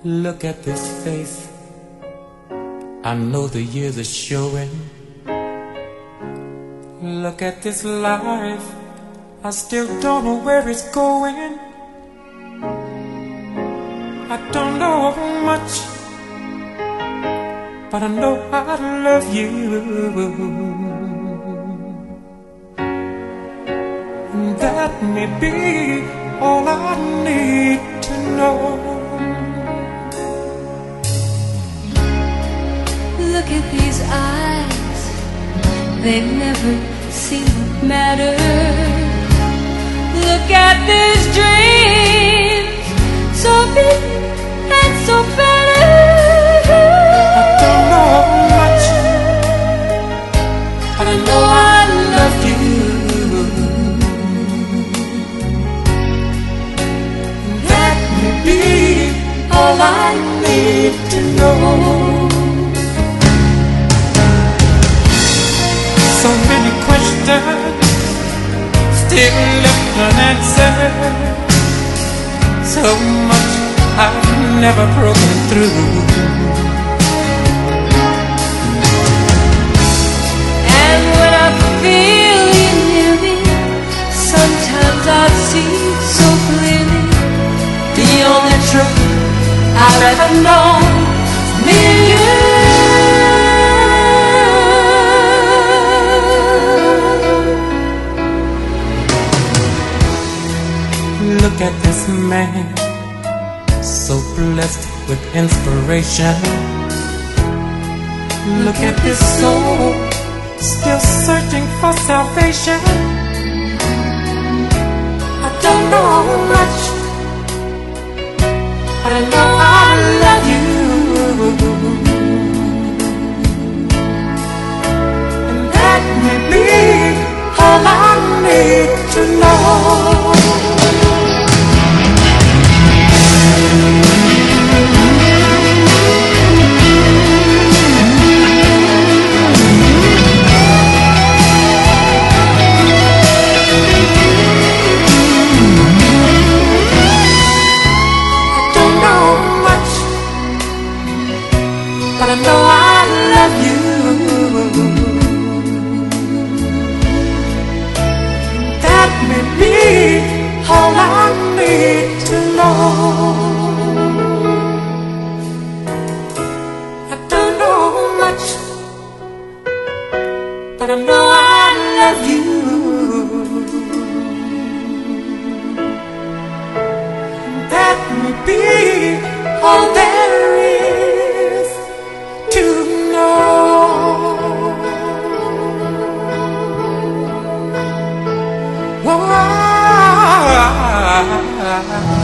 Look at this face, I know the years are showing. Look at this life, I still don't know where it's going. I don't know much, but I know I love you. And that may be all I need to know. Look at these eyes, they never seem to matter. Look at these dreams, so big and so better. I don't know much, but I know I love you. That may be all I need to know. So many questions still left unanswered. So much I've never broken through. And when I feel you near me, sometimes I see so clearly the only truth I've ever known is me and you. Look at this man, so blessed with inspiration. Look at this soul, still searching for salvation. I don't know much, but I know I love you. And that may be all I need to know. But I know I love you. That may be all I need to know. I don't know much, but I know I love you. That may be all there is to know. Why?